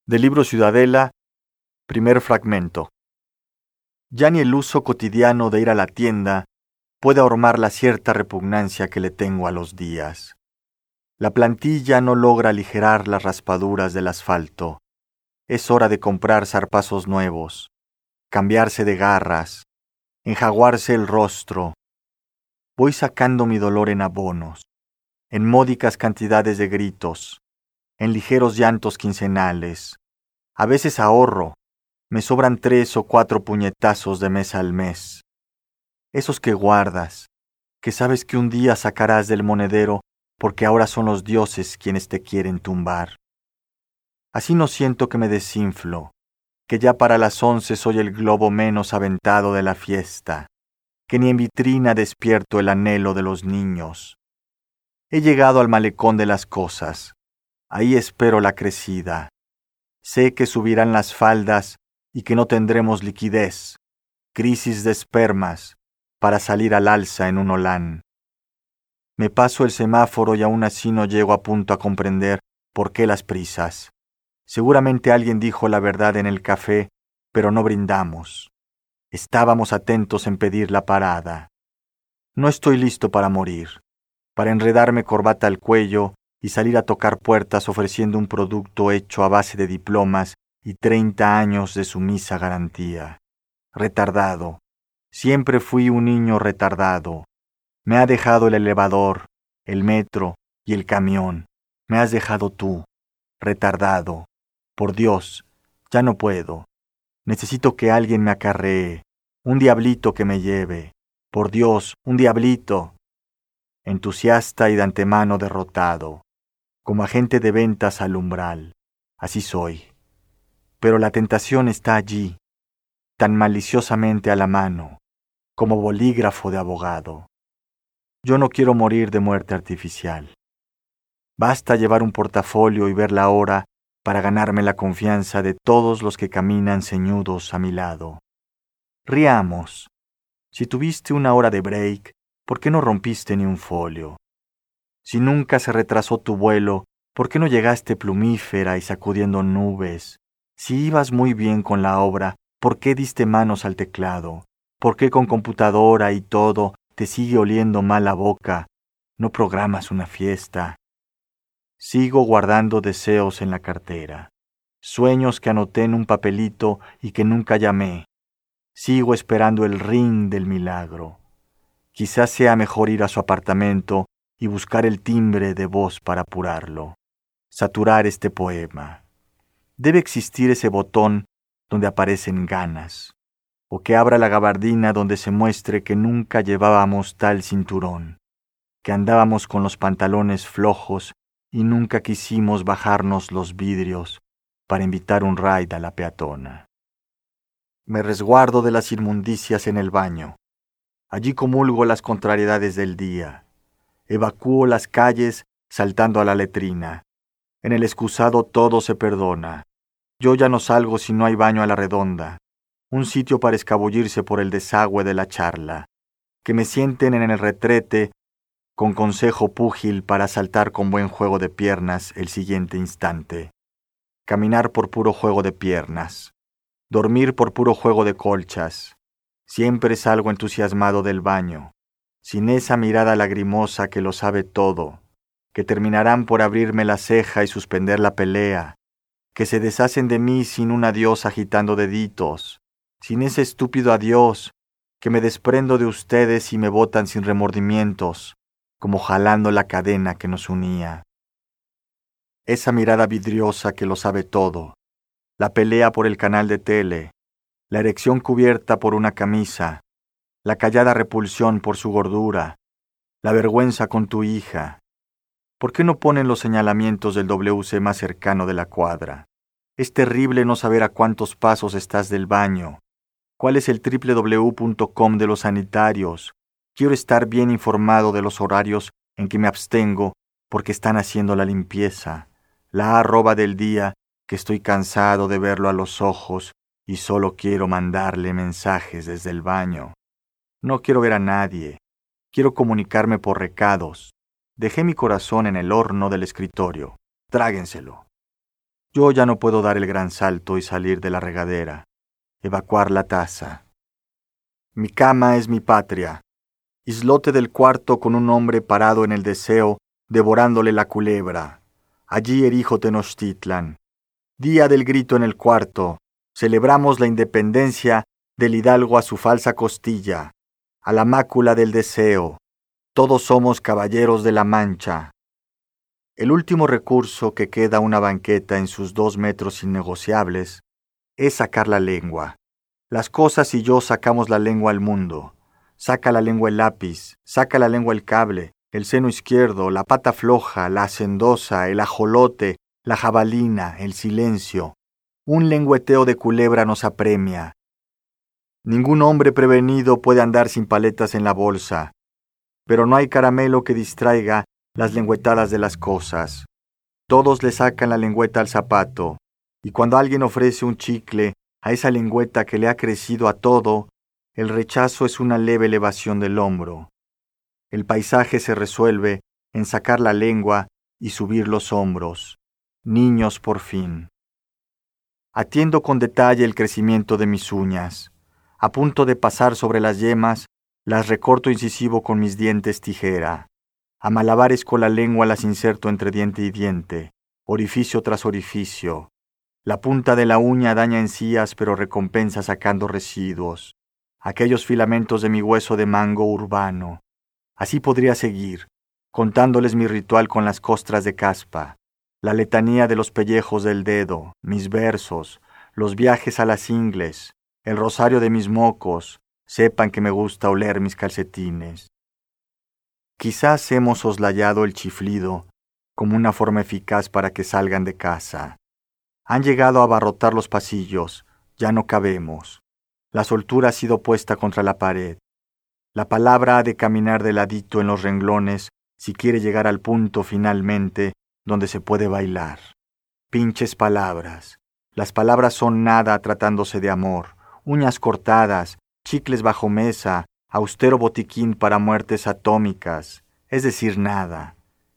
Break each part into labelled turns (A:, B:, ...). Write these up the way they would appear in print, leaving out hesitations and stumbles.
A: Del libro Ciudadela, primer fragmento. Ya ni el uso cotidiano de ir a la tienda puede ahormar la cierta repugnancia que le tengo a los días. La plantilla no logra aligerar las raspaduras del asfalto. Es hora de comprar zarpazos nuevos, cambiarse de garras, enjaguarse el rostro. Voy sacando mi dolor en abonos, en módicas cantidades de gritos, en ligeros llantos quincenales. A veces ahorro, me sobran 3 o 4 puñetazos de mes al mes. Esos que guardas, que sabes que un día sacarás del monedero porque ahora son los dioses quienes te quieren tumbar. Así no siento que me desinflo, que ya para las 11 soy el globo menos aventado de la fiesta, que ni en vitrina despierto el anhelo de los niños. He llegado al malecón de las cosas, ahí espero la crecida. Sé que subirán las faldas y que no tendremos liquidez, crisis de espermas, para salir al alza en un olán. Me paso el semáforo y aún así no llego a punto a comprender por qué las prisas. Seguramente alguien dijo la verdad en el café, pero no brindamos. Estábamos atentos en pedir la parada. No estoy listo para morir, para enredarme corbata al cuello y salir a tocar puertas ofreciendo un producto hecho a base de diplomas y 30 años de sumisa garantía. Retardado. Siempre fui un niño retardado. Me ha dejado el elevador, el metro y el camión. Me has dejado tú, retardado. Por Dios, ya no puedo. Necesito que alguien me acarree, un diablito que me lleve. Por Dios, un diablito. Entusiasta y de antemano derrotado, como agente de ventas al umbral. Así soy. Pero la tentación está allí, tan maliciosamente a la mano, como bolígrafo de abogado. Yo no quiero morir de muerte artificial. Basta llevar un portafolio y ver la hora para ganarme la confianza de todos los que caminan ceñudos a mi lado. Riamos. Si tuviste una hora de break, ¿por qué no rompiste ni un folio? Si nunca se retrasó tu vuelo, ¿por qué no llegaste plumífera y sacudiendo nubes? Si ibas muy bien con la obra, ¿por qué diste manos al teclado? ¿Por qué con computadora y todo te sigue oliendo mal la boca? ¿No programas una fiesta? Sigo guardando deseos en la cartera, sueños que anoté en un papelito y que nunca llamé. Sigo esperando el ring del milagro. Quizás sea mejor ir a su apartamento y buscar el timbre de voz para apurarlo, saturar este poema. Debe existir ese botón donde aparecen ganas, o que abra la gabardina donde se muestre que nunca llevábamos tal cinturón, que andábamos con los pantalones flojos y nunca quisimos bajarnos los vidrios para invitar un raid a la peatona. Me resguardo de las inmundicias en el baño. Allí comulgo las contrariedades del día. Evacúo las calles saltando a la letrina. En el excusado todo se perdona. Yo ya no salgo si no hay baño a la redonda. Un sitio para escabullirse por el desagüe de la charla. Que me sienten en el retrete con consejo púgil para saltar con buen juego de piernas el siguiente instante. Caminar por puro juego de piernas. Dormir por puro juego de colchas. Siempre salgo entusiasmado del baño, sin esa mirada lagrimosa que lo sabe todo, que terminarán por abrirme la ceja y suspender la pelea, que se deshacen de mí sin un adiós agitando deditos, sin ese estúpido adiós, que me desprendo de ustedes y me botan sin remordimientos, como jalando la cadena que nos unía. Esa mirada vidriosa que lo sabe todo, la pelea por el canal de tele, la erección cubierta por una camisa, la callada repulsión por su gordura, la vergüenza con tu hija. ¿Por qué no ponen los señalamientos del WC más cercano de la cuadra? Es terrible no saber a cuántos pasos estás del baño. ¿Cuál es el www.com de los sanitarios? Quiero estar bien informado de los horarios en que me abstengo porque están haciendo la limpieza. La arroba del día, que estoy cansado de verlo a los ojos y solo quiero mandarle mensajes desde el baño. No quiero ver a nadie. Quiero comunicarme por recados. Dejé mi corazón en el horno del escritorio. Tráguenselo. Yo ya no puedo dar el gran salto y salir de la regadera, evacuar la taza. Mi cama es mi patria, islote del cuarto con un hombre parado en el deseo, devorándole la culebra. Allí erijo Tenochtitlan. Día del grito en el cuarto, celebramos la independencia del hidalgo a su falsa costilla, a la mácula del deseo. Todos somos caballeros de la Mancha. El último recurso que queda una banqueta en sus 2 metros innegociables es sacar la lengua. Las cosas y yo sacamos la lengua al mundo. Saca la lengua el lápiz, saca la lengua el cable, el seno izquierdo, la pata floja, la hacendosa, el ajolote, la jabalina, el silencio. Un lengüeteo de culebra nos apremia. Ningún hombre prevenido puede andar sin paletas en la bolsa, pero no hay caramelo que distraiga las lengüetadas de las cosas. Todos le sacan la lengüeta al zapato, y cuando alguien ofrece un chicle a esa lengüeta que le ha crecido a todo, el rechazo es una leve elevación del hombro. El paisaje se resuelve en sacar la lengua y subir los hombros. Niños por fin. Atiendo con detalle el crecimiento de mis uñas. A punto de pasar sobre las yemas, las recorto incisivo con mis dientes tijera. A malabares con la lengua las inserto entre diente y diente, orificio tras orificio. La punta de la uña daña encías pero recompensa sacando residuos. Aquellos filamentos de mi hueso de mango urbano. Así podría seguir, contándoles mi ritual con las costras de caspa, la letanía de los pellejos del dedo, mis versos, los viajes a las ingles, el rosario de mis mocos, sepan que me gusta oler mis calcetines. Quizás hemos soslayado el chiflido como una forma eficaz para que salgan de casa. Han llegado a abarrotar los pasillos, ya no cabemos. La soltura ha sido puesta contra la pared. La palabra ha de caminar de ladito en los renglones si quiere llegar al punto finalmente donde se puede bailar. Pinches palabras. Las palabras son nada tratándose de amor. Uñas cortadas, chicles bajo mesa, austero botiquín para muertes atómicas, es decir, nada.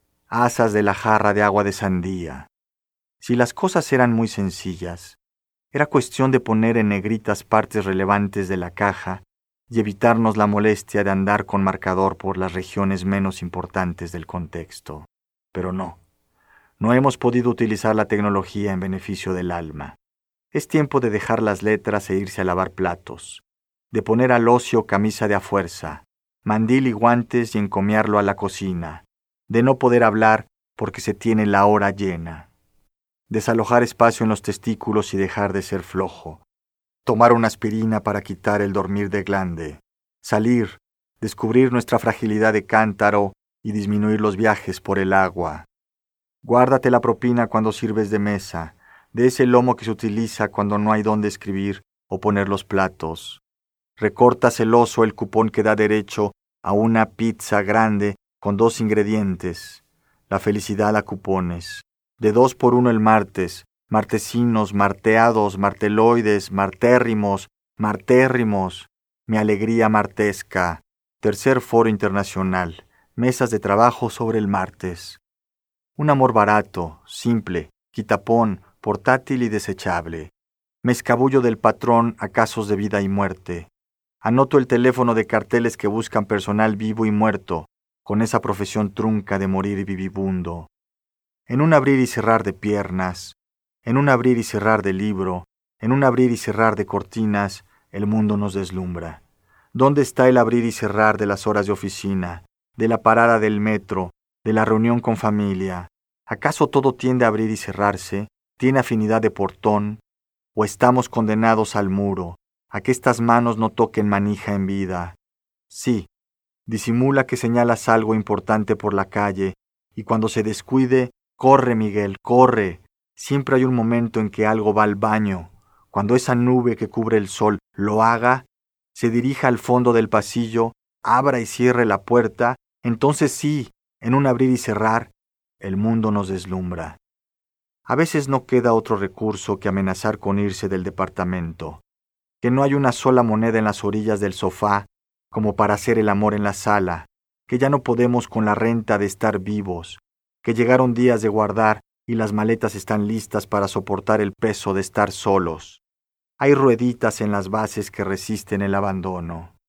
A: Asas de la jarra de agua de sandía. Si las cosas eran muy sencillas, era cuestión de poner en negritas partes relevantes de la caja y evitarnos la molestia de andar con marcador por las regiones menos importantes del contexto. Pero no hemos podido utilizar la tecnología en beneficio del alma. Es tiempo de dejar las letras e irse a lavar platos, de poner al ocio camisa de a fuerza, mandil y guantes y encomiarlo a la cocina, de no poder hablar porque se tiene la hora llena, desalojar espacio en los testículos y dejar de ser flojo, tomar una aspirina para quitar el dormir de glande, salir, descubrir nuestra fragilidad de cántaro y disminuir los viajes por el agua. Guárdate la propina cuando sirves de mesa, de ese lomo que se utiliza cuando no hay dónde escribir o poner los platos. Recorta celoso el cupón que da derecho a una pizza grande con 2 ingredientes. La felicidad a cupones. De 2 por 1 el martes. Martesinos, marteados, marteloides, martérrimos, martérrimos. Mi alegría martesca. Tercer foro internacional. Mesas de trabajo sobre el martes. Un amor barato, simple, quitapón, portátil y desechable. Me escabullo del patrón a casos de vida y muerte. Anoto el teléfono de carteles que buscan personal vivo y muerto, con esa profesión trunca de morir y vivibundo. En un abrir y cerrar de piernas, en un abrir y cerrar de libro, en un abrir y cerrar de cortinas, el mundo nos deslumbra. ¿Dónde está el abrir y cerrar de las horas de oficina, de la parada del metro, de la reunión con familia? ¿Acaso todo tiende a abrir y cerrarse? ¿Tiene afinidad de portón? ¿O estamos condenados al muro, a que estas manos no toquen manija en vida? Sí, disimula que señalas algo importante por la calle, y cuando se descuide, corre, Miguel, corre. Siempre hay un momento en que algo va al baño. Cuando esa nube que cubre el sol lo haga, se dirija al fondo del pasillo, abra y cierre la puerta, entonces sí, en un abrir y cerrar, el mundo nos deslumbra. A veces no queda otro recurso que amenazar con irse del departamento, que no hay una sola moneda en las orillas del sofá como para hacer el amor en la sala, que ya no podemos con la renta de estar vivos, que llegaron días de guardar y las maletas están listas para soportar el peso de estar solos. Hay rueditas en las bases que resisten el abandono.